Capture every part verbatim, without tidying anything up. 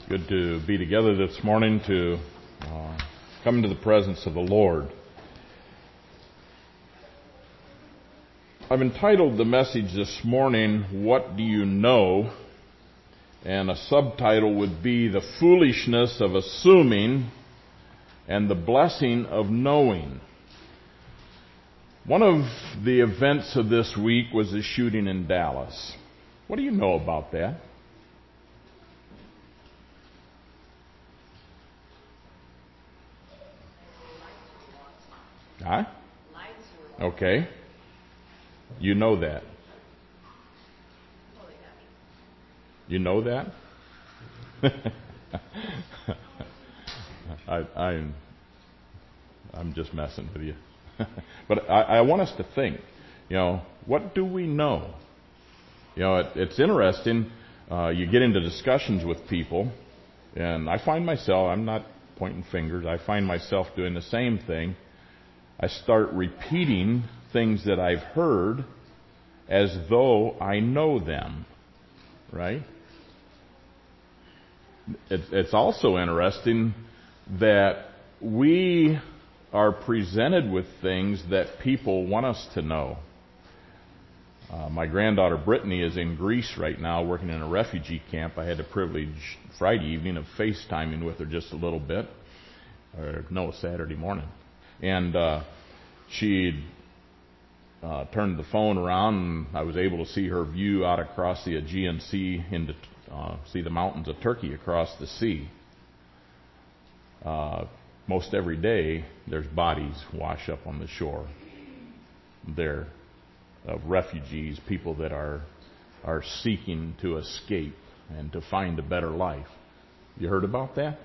Good to be together this morning to uh, come into the presence of the Lord. I've entitled the message this morning, What Do You Know? And a subtitle would be The Foolishness of Assuming and the Blessing of Knowing. One of the events of this week was the shooting in Dallas. What do you know about that? Huh? Okay. You know that. You know that? I, I'm, I'm just messing with you. But I, I want us to think, you know, what do we know? You know, it, it's interesting. Uh, you get into discussions with people, and I find myself, I'm not pointing fingers, I find myself doing the same thing. I start repeating things that I've heard as though I know them, right? It, it's also interesting that we are presented with things that people want us to know. Uh, my granddaughter Brittany is in Greece right now working in a refugee camp. I had the privilege Friday evening of FaceTiming with her just a little bit, or no, Saturday morning. And uh, she uh, turned the phone around, and I was able to see her view out across the Aegean Sea into uh, see the mountains of Turkey across the sea. Uh, most every day, there's bodies wash up on the shore there of refugees, people that are are seeking to escape and to find a better life. You heard about that?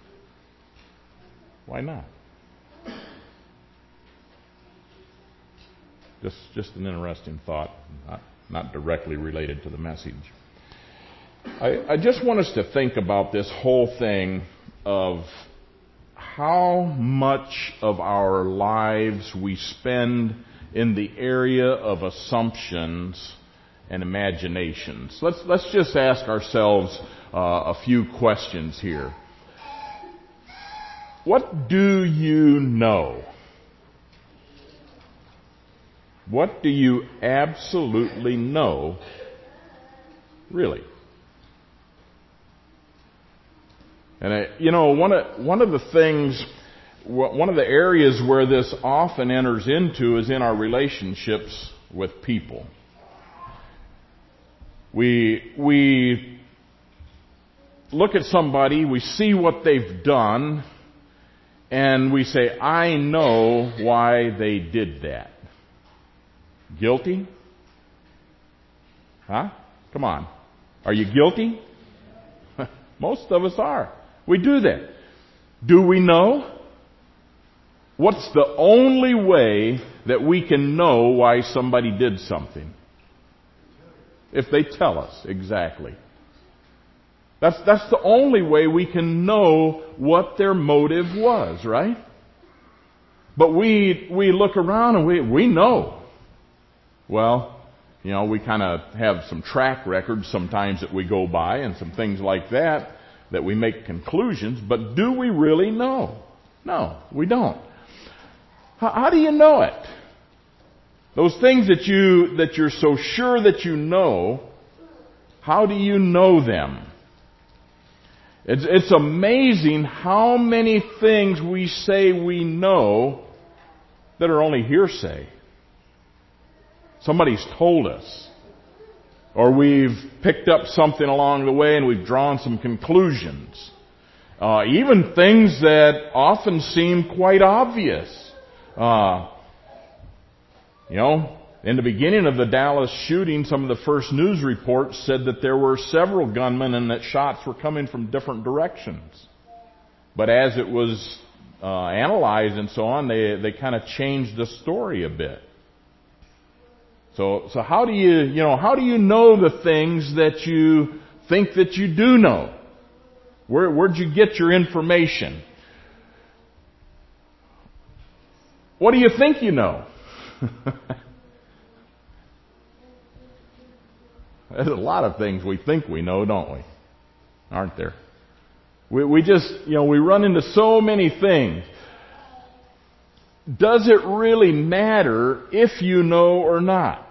Why not? Just just an interesting thought, not, not directly related to the message. I, I just want us to think about this whole thing of how much of our lives we spend in the area of assumptions and imaginations. Let's let's just ask ourselves uh, a few questions here. What do you know? What do you absolutely know, really? And I, you know, one of one of the things, one of the areas where this often enters into is in our relationships with people. We we look at somebody, we see what they've done, and we say, I know why they did that. Guilty? Huh? Come on. Are you guilty? Most of us are. We do that. Do we know? What's the only way that we can know why somebody did something? If they tell us exactly. That's, that's the only way we can know what their motive was, right? But we, we look around and we, we know. Well, you know, we kind of have some track records sometimes that we go by and some things like that, that we make conclusions, but do we really know? No, we don't. How, how do you know it? Those things that you, that you're so sure that you know, how do you know them? It's, it's amazing how many things we say we know that are only hearsay. Somebody's told us. Or we've picked up something along the way and we've drawn some conclusions. Uh, even things that often seem quite obvious. Uh, you know, in the beginning of the Dallas shooting, some of the first news reports said that there were several gunmen and that shots were coming from different directions. But as it was uh, analyzed and so on, they, they kind of changed the story a bit. So, so how do you, you know, how do you know the things that you think that you do know? Where, where'd you get your information? What do you think you know? There's a lot of things we think we know, don't we? Aren't there? We, we just, you know, we run into so many things. Does it really matter if you know or not?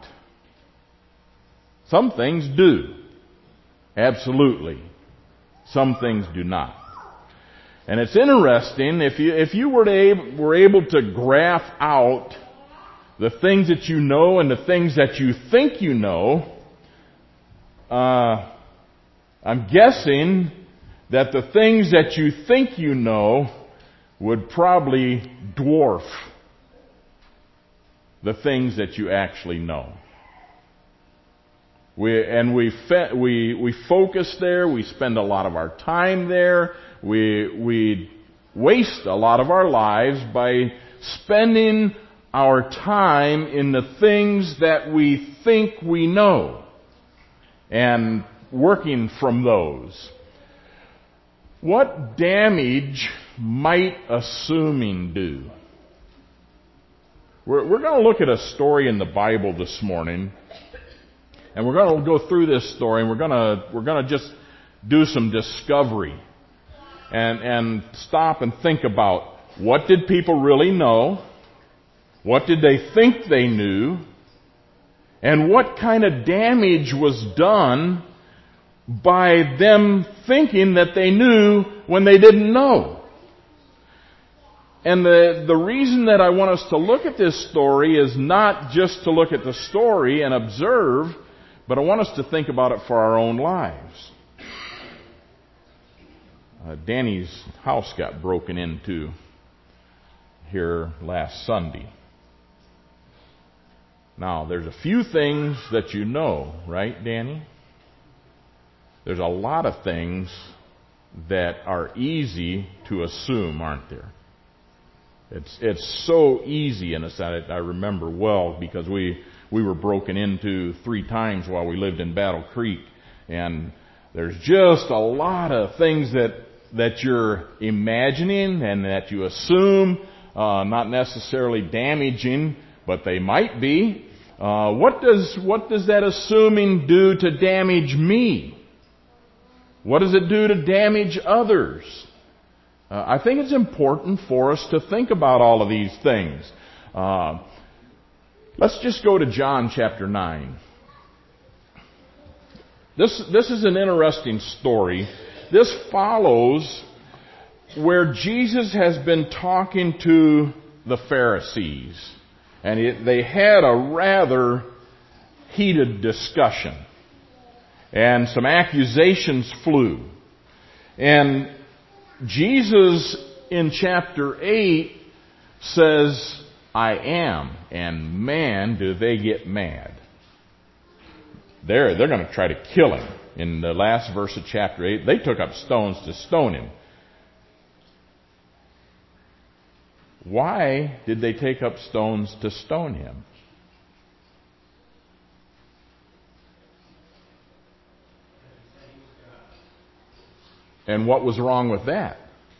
Some things do. Absolutely. Some things do not. And it's interesting, if you, if you were, to, were able to graph out the things that you know and the things that you think you know, uh, I'm guessing that the things that you think you know would probably dwarf the things that you actually know. We, and we, fe- we, we focus there, we spend a lot of our time there, we, we waste a lot of our lives by spending our time in the things that we think we know and working from those. What damage might assuming do? We're, we're going to look at a story in the Bible this morning, and we're going to go through this story, and we're going to we're going to just do some discovery and and stop and think about what did people really know, what did they think they knew, and what kind of damage was done by them thinking that they knew when they didn't know. And the, the reason that I want us to look at this story is not just to look at the story and observe, but I want us to think about it for our own lives. Uh, Danny's house got broken into here last Sunday. Now, there's a few things that you know, right, Danny? There's a lot of things that are easy to assume, aren't there? It's it's so easy, and I, I remember well because we we were broken into three times while we lived in Battle Creek, and there's just a lot of things that that you're imagining and that you assume, uh, not necessarily damaging, but they might be. Uh, what does what does that assuming do to damage me? What does it do to damage others? Uh, I think it's important for us to think about all of these things. Uh, let's just go to John chapter nine. This, this is an interesting story. This follows where Jesus has been talking to the Pharisees. And it, they had a rather heated discussion. And some accusations flew. And Jesus in chapter eight says, I am. And man, do they get mad. They're, they're going to try to kill him. In the last verse of chapter eight, they took up stones to stone him. Why did they take up stones to stone him? And what was wrong with that?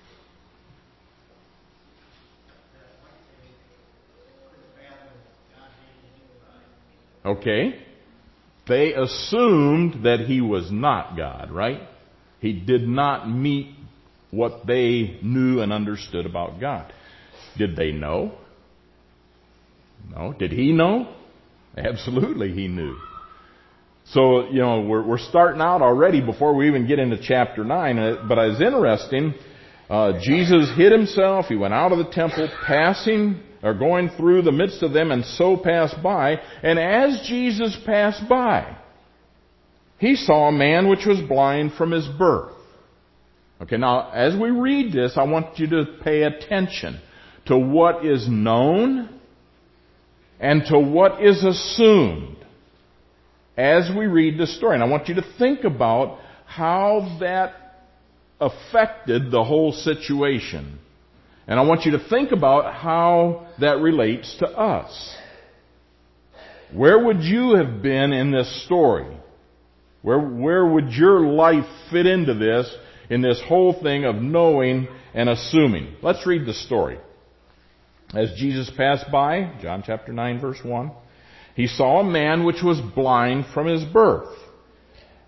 Okay. They assumed that he was not God, right? He did not meet what they knew and understood about God. Did they know? No. Did he know? Absolutely he knew. So, you know, we're, we're starting out already before we even get into chapter nine. But it's interesting. Uh, Jesus hid himself. He went out of the temple, passing or going through the midst of them, and so passed by. And as Jesus passed by, he saw a man which was blind from his birth. Okay, now, as we read this, I want you to pay attention to what is known and to what is assumed as we read the story. And I want you to think about how that affected the whole situation. And I want you to think about how that relates to us. Where would you have been in this story? Where, where would your life fit into this, in this whole thing of knowing and assuming? Let's read the story. As Jesus passed by, John chapter nine verse one, he saw a man which was blind from his birth.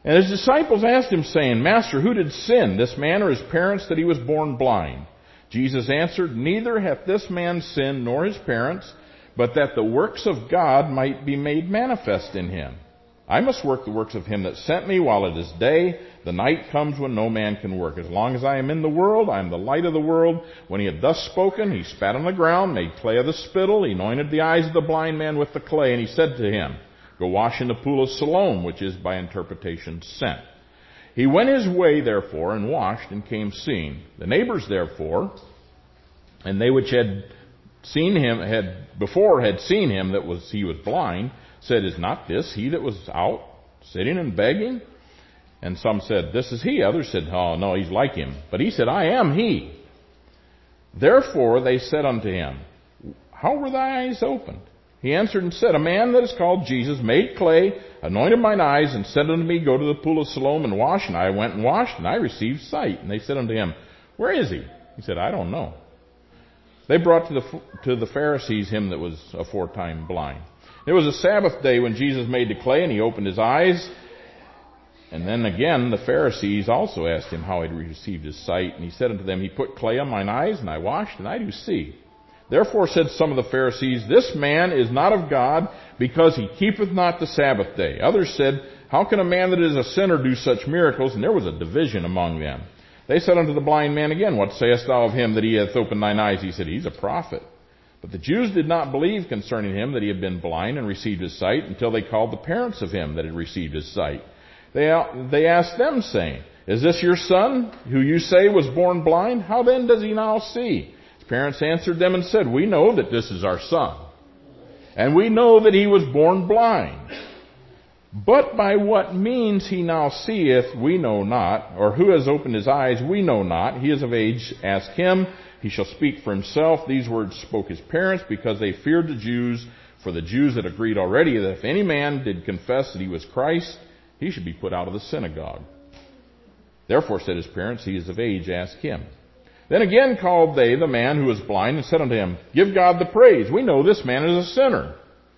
And his disciples asked him, saying, Master, who did sin, this man or his parents, that he was born blind? Jesus answered, Neither hath this man sinned nor his parents, but that the works of God might be made manifest in him. I must work the works of him that sent me while it is day. The night comes when no man can work. As long as I am in the world, I am the light of the world. When he had thus spoken, he spat on the ground, made clay of the spittle. He anointed the eyes of the blind man with the clay, and he said to him, Go wash in the pool of Siloam, which is by interpretation sent. He went his way, therefore, and washed, and came seeing. The neighbors, therefore, and they which had seen him, had before had seen him that was he was blind, said, Is not this he that was out, sitting and begging? And some said, This is he. Others said, Oh, no, he's like him. But he said, I am he. Therefore they said unto him, How were thy eyes opened? He answered and said, A man that is called Jesus made clay, anointed mine eyes, and said unto me, Go to the pool of Siloam and wash. And I went and washed, and I received sight. And they said unto him, Where is he? He said, I don't know. They brought to the to the Pharisees him that was aforetime blind. It was a Sabbath day when Jesus made the clay, and he opened his eyes. And then again the Pharisees also asked him how he had received his sight. And he said unto them, He put clay on mine eyes, and I washed, and I do see. Therefore said some of the Pharisees, This man is not of God, because he keepeth not the Sabbath day. Others said, How can a man that is a sinner do such miracles? And there was a division among them. They said unto the blind man again, What sayest thou of him that he hath opened thine eyes? He said, He's a prophet. But the Jews did not believe concerning him that he had been blind and received his sight, until they called the parents of him that had received his sight. They, they asked them, saying, Is this your son, who you say was born blind? How then does he now see? His parents answered them and said, We know that this is our son, and we know that he was born blind. But by what means he now seeth, we know not, or who has opened his eyes, we know not. He is of age, ask him. He shall speak for himself. These words spoke his parents, because they feared the Jews. For the Jews had agreed already that if any man did confess that he was Christ, he should be put out of the synagogue. Therefore said his parents, He is of age, ask him. Then again called they the man who was blind, and said unto him, Give God the praise. We know this man is a sinner.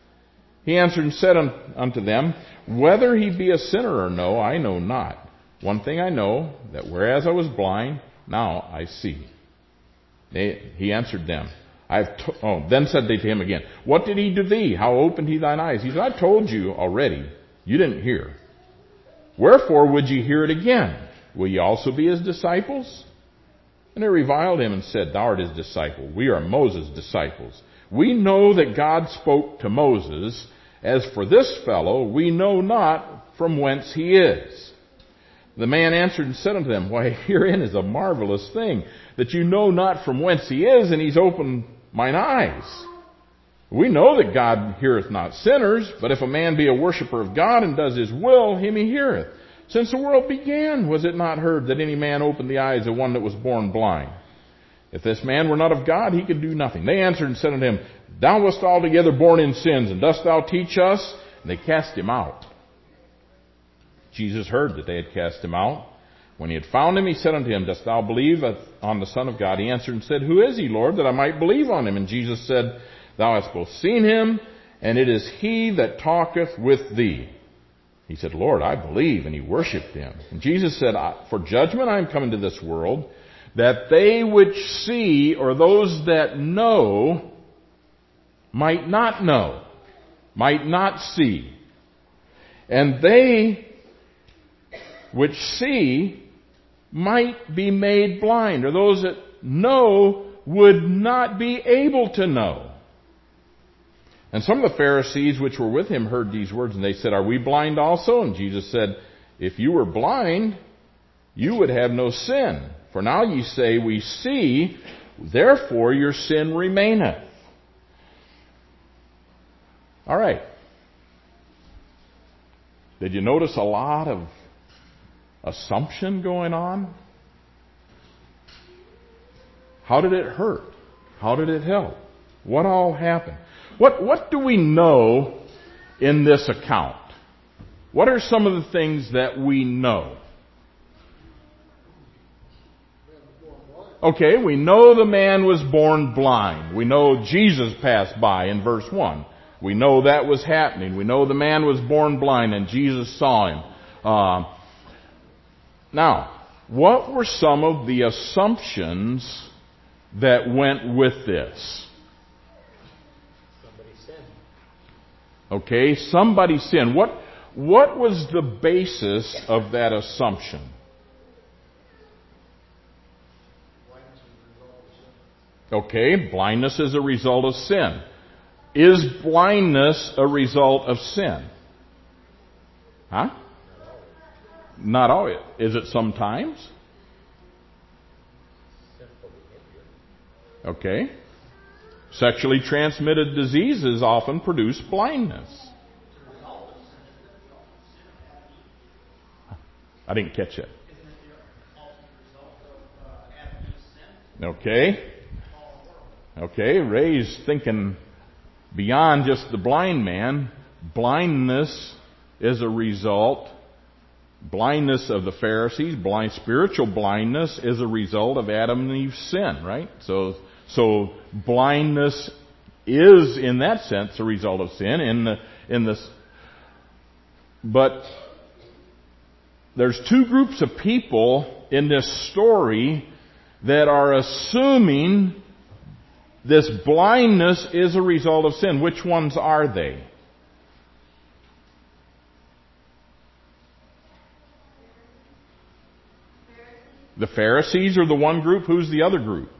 He answered and said unto them, Whether he be a sinner or no, I know not. One thing I know, that whereas I was blind, now I see. They, he answered them, I have to- oh, then said they to him again, What did he to thee? How opened he thine eyes? He said, I told you already. You didn't hear. Wherefore would ye hear it again? Will ye also be his disciples? And they reviled him and said, Thou art his disciple. We are Moses' disciples. We know that God spoke to Moses. As for this fellow, we know not from whence he is. The man answered and said unto them, Why, herein is a marvelous thing, that you know not from whence he is, and he's opened mine eyes. We know that God heareth not sinners, but if a man be a worshipper of God and does his will, him he heareth. Since the world began, was it not heard that any man opened the eyes of one that was born blind? If this man were not of God, he could do nothing. They answered and said unto him, Thou wast altogether born in sins, and dost thou teach us? And they cast him out. Jesus heard that they had cast him out. When he had found him, he said unto him, Dost thou believe on the Son of God? He answered and said, Who is he, Lord, that I might believe on him? And Jesus said, Thou hast both seen him, and it is he that talketh with thee. He said, Lord, I believe, and he worshipped him. And Jesus said, For judgment I am come into this world, that they which see, or those that know, might not know, might not see. And they which see might be made blind, or those that know would not be able to know. And some of the Pharisees which were with him heard these words, and they said, Are we blind also? And Jesus said, If you were blind, you would have no sin. For now ye say, We see, therefore your sin remaineth. All right. Did you notice a lot of assumption going on? How did it hurt? How did it help? What all happened? What, what do we know in this account? What are some of the things that we know? Okay, we know the man was born blind. We know Jesus passed by in verse one. We know that was happening. We know the man was born blind and Jesus saw him. Uh, Now, what were some of the assumptions that went with this? Somebody sinned. Okay, somebody sinned. What, what was the basis of that assumption? Okay, blindness is a result of sin. Is blindness a result of sin? Huh? Not always. Is it sometimes? Okay. Sexually transmitted diseases often produce blindness. I didn't catch it. Okay. Okay, Ray's thinking beyond just the blind man. Blindness is a result. Blindness of the Pharisees, blind spiritual blindness, is a result of Adam and Eve's sin, right? So, so blindness is, in that sense, a result of sin. In the in this, but there's two groups of people in this story that are assuming this blindness is a result of sin. Which ones are they? The Pharisees are the one group. Who's the other group?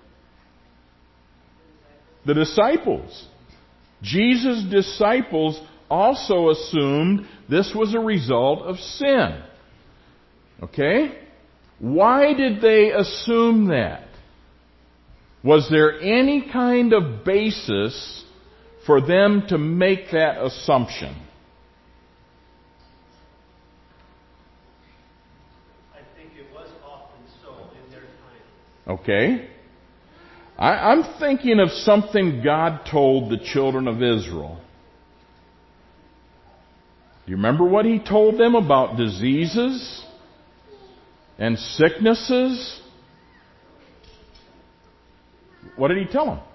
The disciples. Jesus' disciples also assumed this was a result of sin. Okay? Why did they assume that? Was there any kind of basis for them to make that assumption? I think it was often so in their time. Okay. I, I'm thinking of something God told the children of Israel. You remember what He told them about diseases and sicknesses? What did He tell them?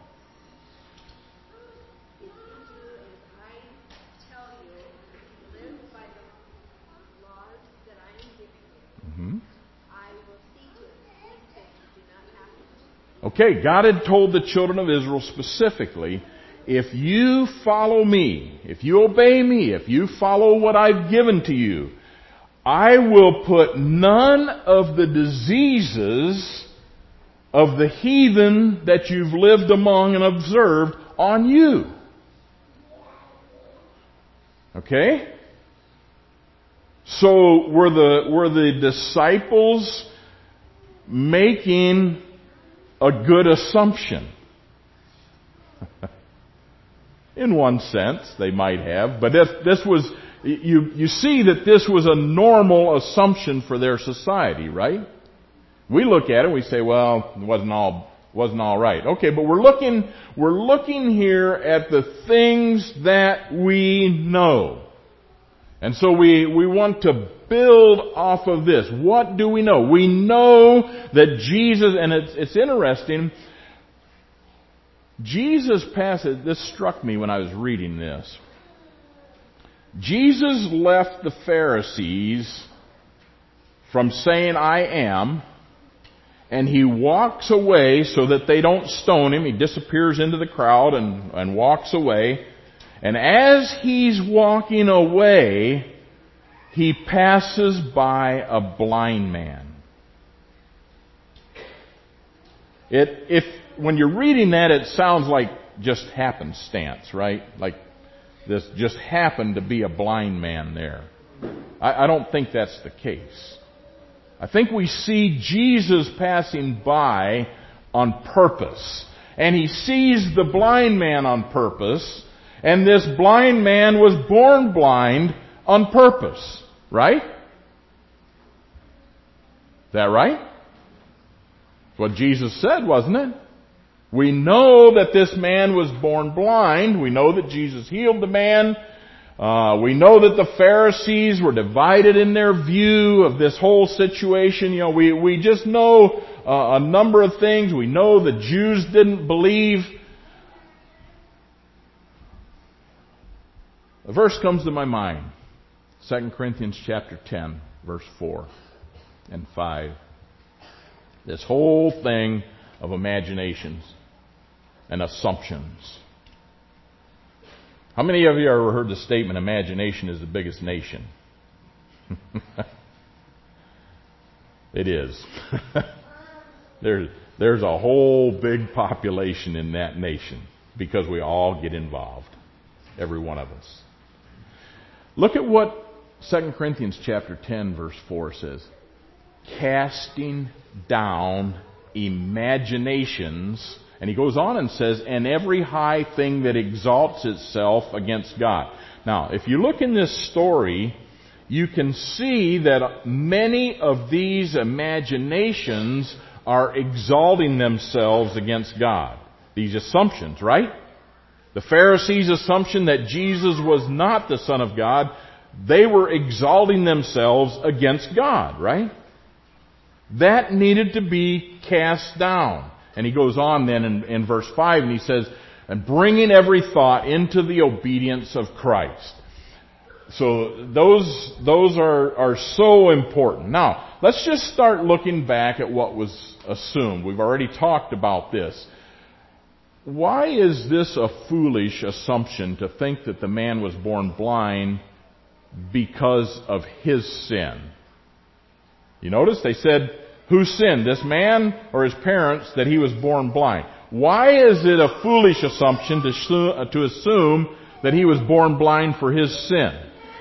Mm-hmm. Okay, God had told the children of Israel specifically, if you follow me, if you obey me, if you follow what I've given to you, I will put none of the diseases of the heathen that you've lived among and observed on you. Okay? So were the, were the disciples making a good assumption? In one sense, they might have, but if this was, you, you see that this was a normal assumption for their society, right? We look at it and we say, well, it wasn't all, wasn't all right. Okay, but we're looking, we're looking here at the things that we know. And so we, we want to build off of this. What do we know? We know that Jesus, and it's, it's interesting, Jesus passage, this struck me when I was reading this. Jesus left the Pharisees from saying, I am, and He walks away so that they don't stone Him. He disappears into the crowd and, and walks away. And as He's walking away, He passes by a blind man. It, if, when you're reading that, it sounds like just happenstance, right? Like this just happened to be a blind man there. I, I don't think that's the case. I think we see Jesus passing by on purpose. And He sees the blind man on purpose. And this blind man was born blind on purpose. Right? Is that right? That's what Jesus said, wasn't it? We know that this man was born blind. We know that Jesus healed the man. Uh, we know that the Pharisees were divided in their view of this whole situation. You know, we, we just know uh, a number of things. We know the Jews didn't believe. A verse comes to my mind. Second Corinthians chapter ten, verse four. and five. This whole thing of imaginations and assumptions. How many of you have ever heard the statement, imagination is the biggest nation? It is. There's, there's a whole big population in that nation because we all get involved. Every one of us. Look at what Second Corinthians chapter ten verse four says. Casting down imaginations. And he goes on and says, and every high thing that exalts itself against God. Now, if you look in this story, you can see that many of these imaginations are exalting themselves against God. These assumptions, right? The Pharisees' assumption that Jesus was not the Son of God, they were exalting themselves against God, right? That needed to be cast down. And he goes on then in, in verse five and he says, and bringing every thought into the obedience of Christ. So those, those are, are so important. Now, let's just start looking back at what was assumed. We've already talked about this. Why is this a foolish assumption to think that the man was born blind because of his sin? You notice they said, who sinned, this man or his parents, that he was born blind? Why is it a foolish assumption to, to assume that he was born blind for his sin?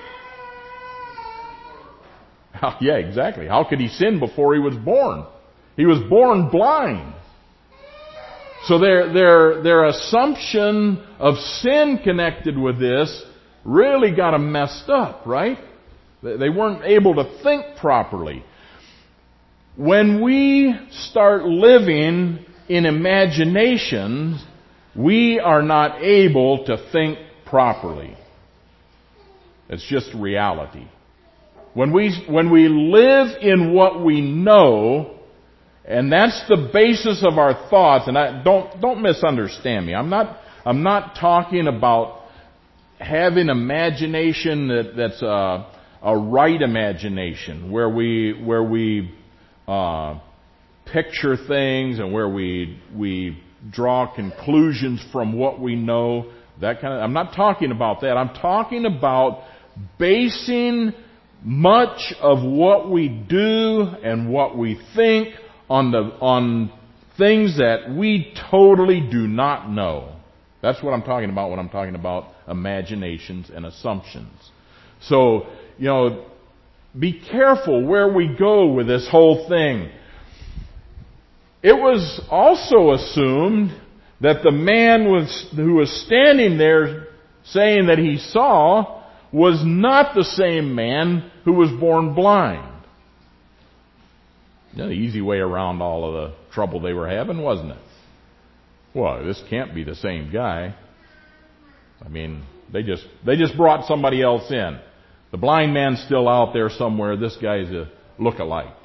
Yeah, exactly. How could he sin before he was born? He was born blind. So their, their, their assumption of sin connected with this really got them messed up, right? They weren't able to think properly. When we start living in imaginations, we are not able to think properly. It's just reality. When we, when we live in what we know, and that's the basis of our thoughts, and I, don't, don't misunderstand me. I'm not, I'm not talking about having imagination that, that's a, a right imagination, where we, where we, uh, picture things and where we, we draw conclusions from what we know, that kind of, I'm not talking about that. I'm talking about basing much of what we do and what we think on the on things that we totally do not know. That's what I'm talking about when I'm talking about imaginations and assumptions. So, you know, be careful where we go with this whole thing. It was also assumed that the man was, who was standing there saying that he saw was not the same man who was born blind. You know, the easy way around all of the trouble they were having, wasn't it? Well, this can't be the same guy. I mean, they just they just brought somebody else in. The blind man's still out there somewhere. This guy's a look-alike.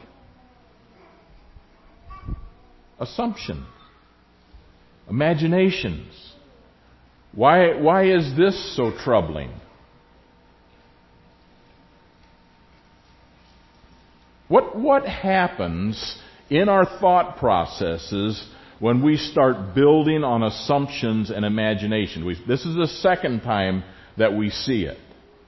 Assumptions. Imaginations. Why, why is this so troubling? What, what happens in our thought processes when we start building on assumptions and imagination? We, this is the second time that we see it.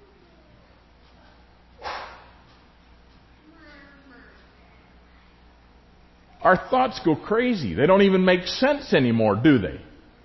Our thoughts go crazy. They don't even make sense anymore, do they?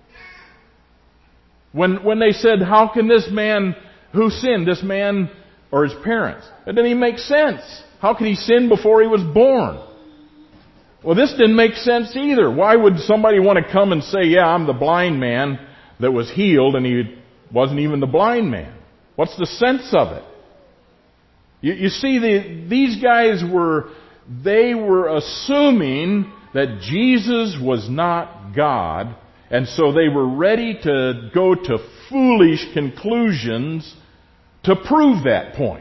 When, when they said, how can this man, who sinned, this man or his parents? It didn't even make sense. How could he sin before he was born? Well, this didn't make sense either. Why would somebody want to come and say, yeah, I'm the blind man that was healed, and he wasn't even the blind man? What's the sense of it? You, you see, the, these guys were, they were assuming that Jesus was not God, and so they were ready to go to foolish conclusions to prove that point.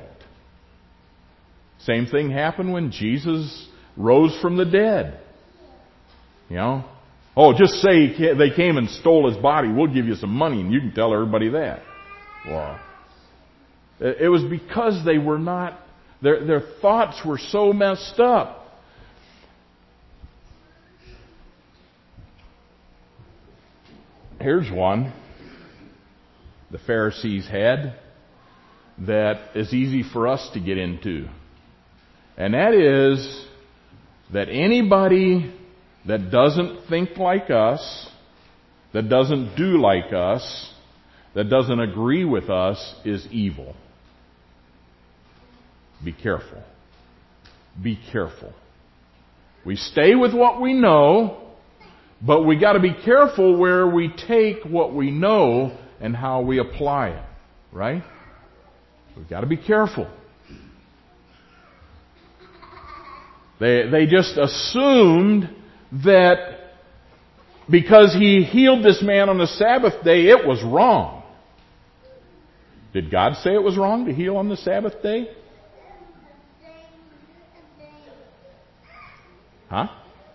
Same thing happened when Jesus rose from the dead. You know? Oh, just say they came and stole his body. We'll give you some money and you can tell everybody that. Well, it was because they were not, Their, their thoughts were so messed up. Here's one the Pharisees had that is easy for us to get into. And that is that anybody that doesn't think like us, that doesn't do like us, that doesn't agree with us is evil. Be careful. Be careful. We stay with what we know, but we got to be careful where we take what we know and how we apply it. Right? We've got to be careful. They, they just assumed that because he healed this man on the Sabbath day, it was wrong. Did God say it was wrong to heal on the Sabbath day? Huh?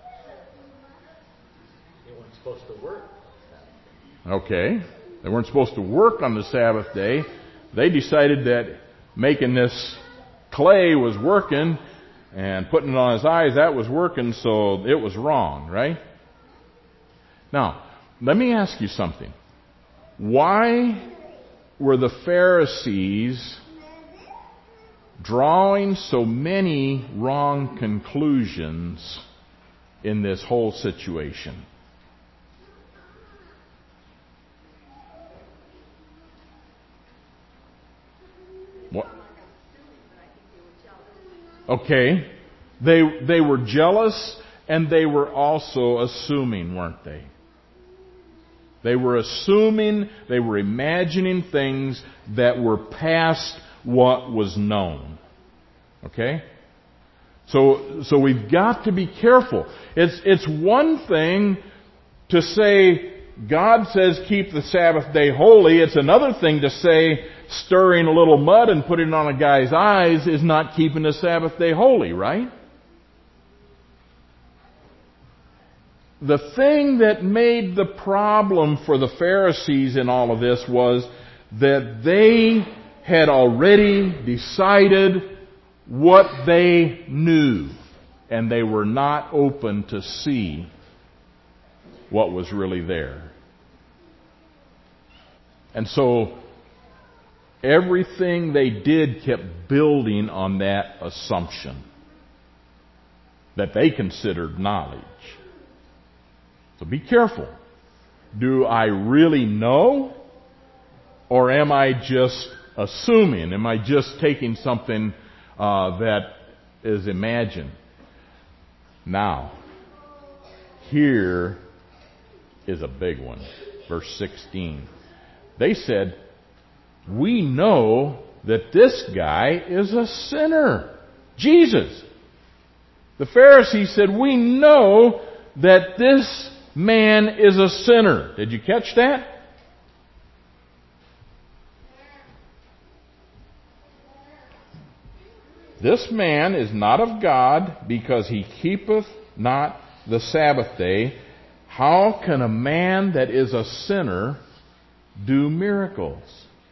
They weren't supposed to work. Okay. They weren't supposed to work on the Sabbath day. They decided that making this clay was working and putting it on his eyes, that was working, so it was wrong, right? Now, let me ask you something. Why were the Pharisees drawing so many wrong conclusions in this whole situation? What? Okay. They, they were jealous and they were also assuming, weren't they? They were assuming, they were imagining things that were past what was known. Okay? So, so we've got to be careful. It's, it's one thing to say, God says keep the Sabbath day holy. It's another thing to say stirring a little mud and putting it on a guy's eyes is not keeping the Sabbath day holy, right? The thing that made the problem for the Pharisees in all of this was that they had already decided what they knew, and they were not open to see what was really there. And so everything they did kept building on that assumption that they considered knowledge. So be careful. Do I really know? Or am I just assuming? Am I just taking something uh, that is imagined? Now, here is a big one. Verse sixteen. They said, we know that this guy is a sinner. Jesus. The Pharisees said, we know that this man is a sinner. Did you catch that? This man is not of God because he keepeth not the Sabbath day. How can a man that is a sinner do miracles?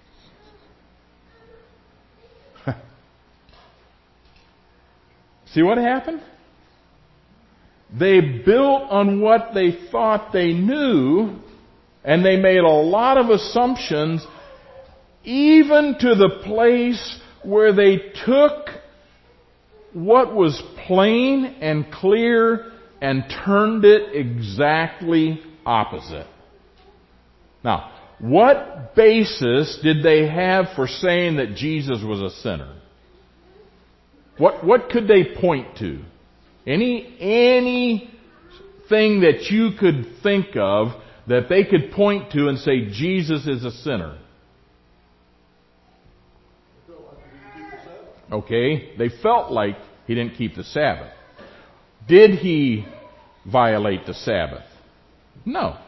See what happened? They built on what they thought they knew, and they made a lot of assumptions, even to the place where they took what was plain and clear and turned it exactly opposite. Now, what basis did they have for saying that Jesus was a sinner? What, what could they point to? Any, anything that you could think of that they could point to and say Jesus is a sinner? Okay, they felt like he didn't keep the Sabbath. Did he violate the Sabbath? No.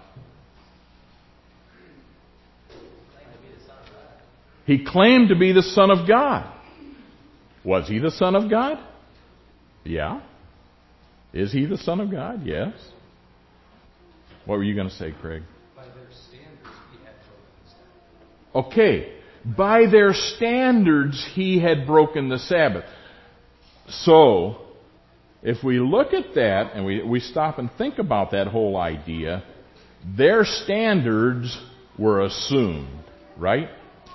He claimed to be the Son of God. Was he the Son of God? Yeah. Is he the Son of God? Yes. What were you going to say, Craig? By their standards, he had broken the Sabbath. Okay. By their standards, he had broken the Sabbath. So, if we look at that and we, we stop and think about that whole idea, their standards were assumed, right?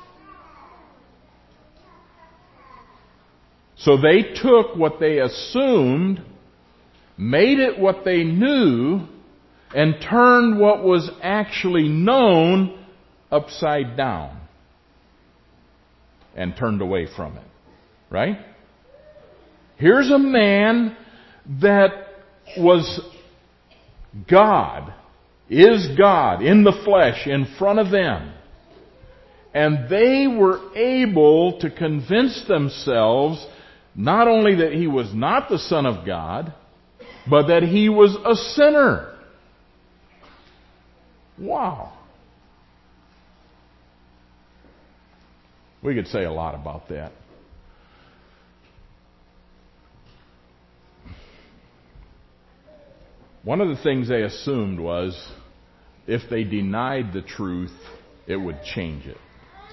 So they took what they assumed, made it what they knew, and turned what was actually known upside down and turned away from it, right? Here's a man that was God, is God in the flesh in front of them. And they were able to convince themselves not only that he was not the Son of God, but that he was a sinner. Wow. We could say a lot about that. One of the things they assumed was if they denied the truth, it would change it.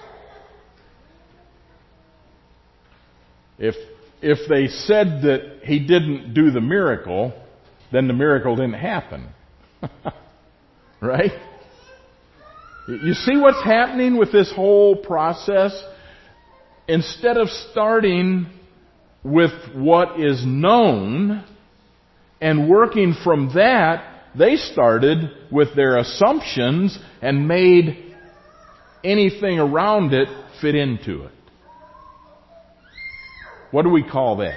If, if they said that he didn't do the miracle, then the miracle didn't happen. Right? You see what's happening with this whole process? Instead of starting with what is known and working from that, they started with their assumptions and made anything around it fit into it. What do we call that?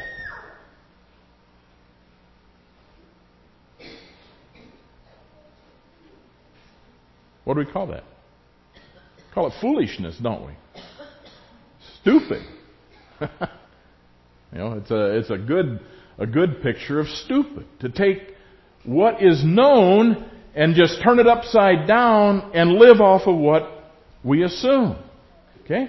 What do we call that? We call it foolishness, don't we? Stupid. You know, it's a it's a good a good picture of stupid. To take what is known and just turn it upside down and live off of what we assume. Okay?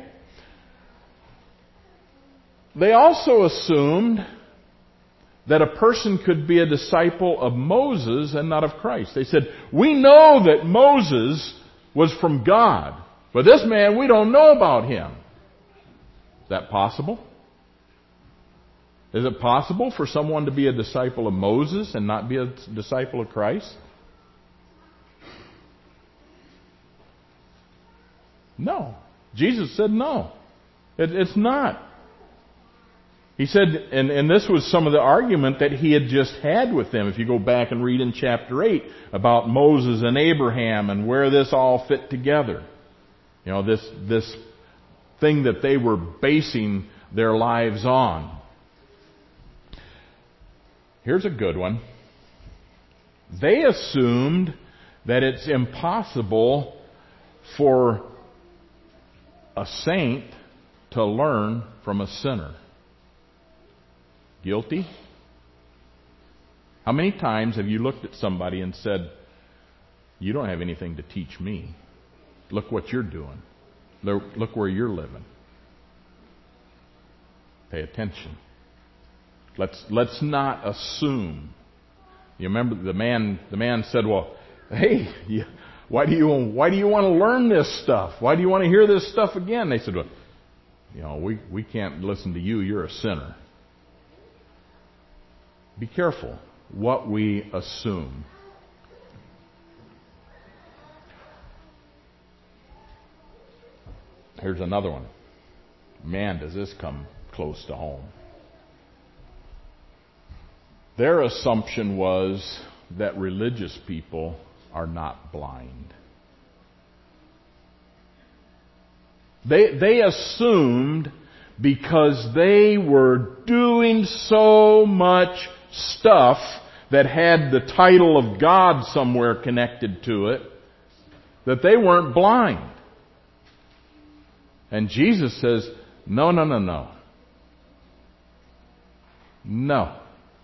They also assumed that a person could be a disciple of Moses and not of Christ. They said, we know that Moses was from God, but this man, we don't know about him. Is that possible? Is it possible for someone to be a disciple of Moses and not be a disciple of Christ? No. Jesus said no. It, it's not. He said, and, and this was some of the argument that he had just had with them. If you go back and read in chapter eight about Moses and Abraham and where this all fit together. You know, this, this thing that they were basing their lives on. Here's a good one. They assumed that it's impossible for a saint to learn from a sinner. Guilty? How many times have you looked at somebody and said, you don't have anything to teach me. Look what you're doing. Look where you're living. Pay attention. Let's let's not assume. You remember the man the man said, well, hey, you, why do you why do you want to learn this stuff? Why do you want to hear this stuff again? They said, well, you know, we, we can't listen to you, you're a sinner. Be careful what we assume. Here's another one. Man, does this come close to home. Their assumption was that religious people are not blind. They, they assumed because they were doing so much stuff that had the title of God somewhere connected to it, that they weren't blind. And Jesus says, no, no, no, no. No.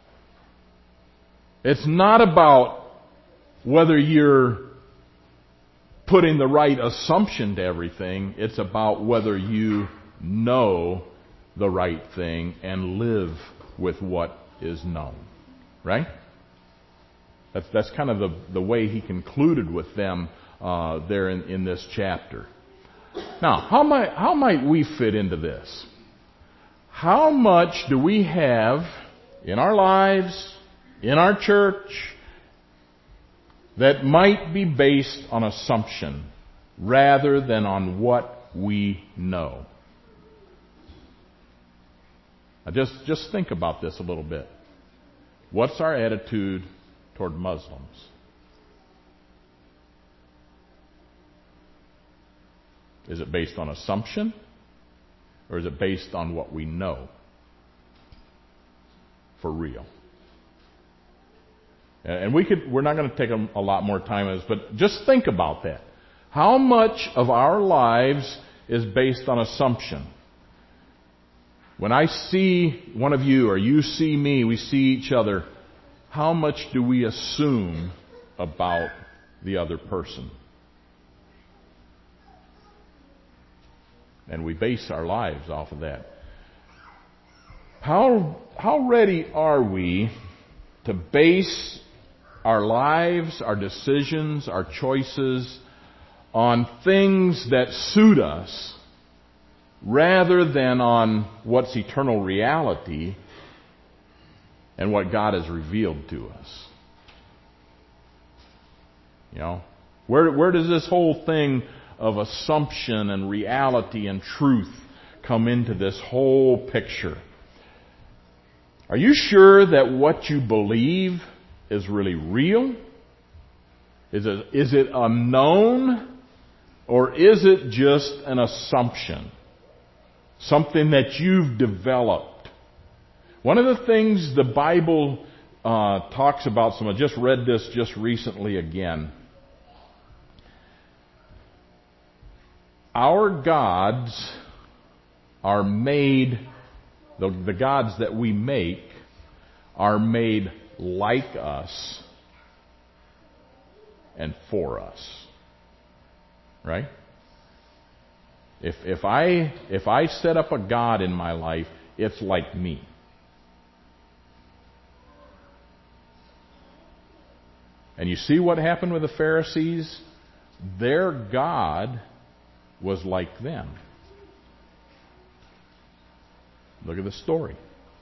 It's not about whether you're putting the right assumption to everything. It's about whether you know the right thing and live with what is known. Right? That's that's kind of the, the way he concluded with them uh, there in, in this chapter. Now, how might how might we fit into this? How much do we have in our lives, in our church, that might be based on assumption rather than on what we know. Now just, just think about this a little bit. What's our attitude toward Muslims? Is it based on assumption? Or is it based on what we know? For real. And we could, we're not going to take a, a lot more time on this, but just think about that. How much of our lives is based on assumption? When I see one of you or you see me, we see each other, how much do we assume about the other person? And we base our lives off of that. How, how ready are we to base our lives, our decisions, our choices on things that suit us rather than on what's eternal reality and what God has revealed to us? You know, where, where does this whole thing of assumption and reality and truth come into this whole picture? Are you sure that what you believe is really real? Is it, is it unknown? Or is it just an assumption? Something that you've developed? One of the things the Bible uh, talks about, so I just read this just recently again. Our gods are made, the, the gods that we make are made like us and for us. Right? If, if I, if I set up a God in my life, it's like me. And you see what happened with the Pharisees? Their God was like them. Look at the story.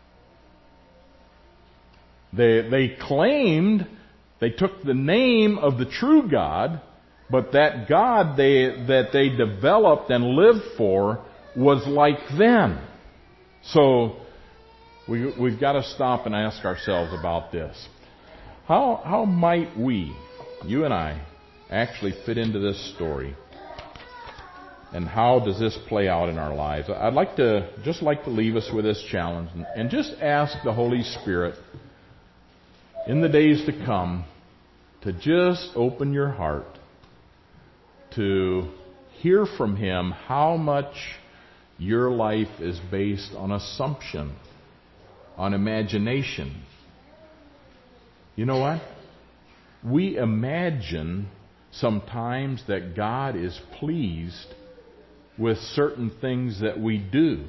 They, they claimed, they took the name of the true God, but that God they, that they developed and lived for was like them. So we, we've got to stop and ask ourselves about this. How, how might we, you and I, actually fit into this story? And how does this play out in our lives? I'd like to just like to leave us with this challenge and, and just ask the Holy Spirit in the days to come to just open your heart to hear from Him how much your life is based on assumption, on imagination. You know what? We imagine sometimes that God is pleased with certain things that we do,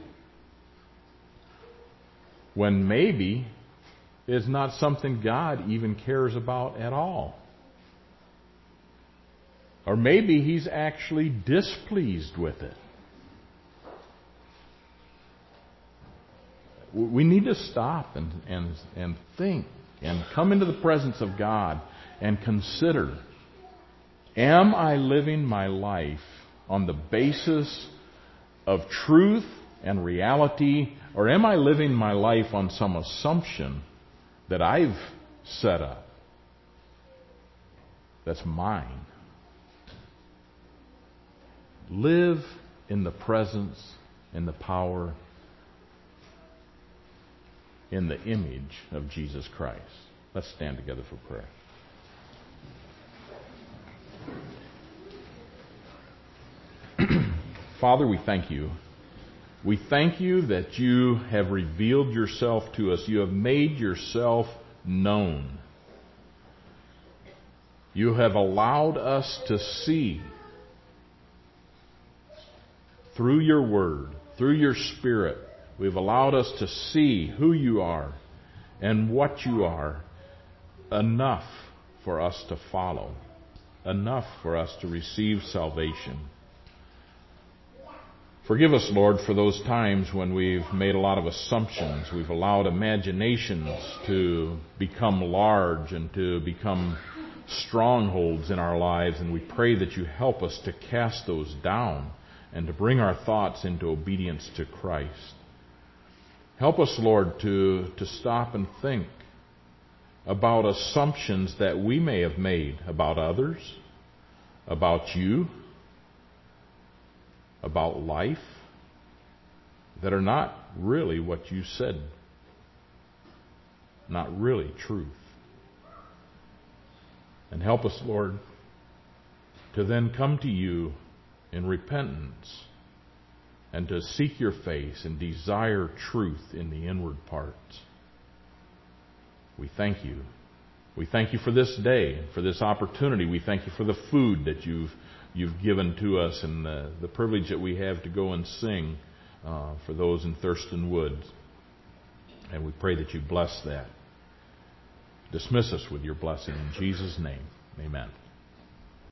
when maybe it's not something God even cares about at all. Or maybe He's actually displeased with it. We need to stop and, and, and think and come into the presence of God and consider, am I living my life on the basis of truth and reality, or am I living my life on some assumption that I've set up that's mine? Live in the presence, in the power, in the image of Jesus Christ. Let's stand together for prayer. Father, we thank You. We thank You that You have revealed Yourself to us. You have made Yourself known. You have allowed us to see through Your Word, through Your Spirit. We've allowed us to see who You are and what You are, enough for us to follow, enough for us to receive salvation. Forgive us, Lord, for those times when we've made a lot of assumptions. We've allowed imaginations to become large and to become strongholds in our lives, and we pray that you help us to cast those down and to bring our thoughts into obedience to Christ. Help us, Lord, to, to stop and think about assumptions that we may have made about others, about you, about life, that are not really what you said, not really truth. And help us, Lord, to then come to you in repentance and to seek your face and desire truth in the inward parts. We thank you. We thank you for this day, for this opportunity. We thank you for the food that you've you've given to us and the, the privilege that we have to go and sing uh, for those in Thurston Woods. And we pray that you bless that. Dismiss us with your blessing in Jesus' name. Amen.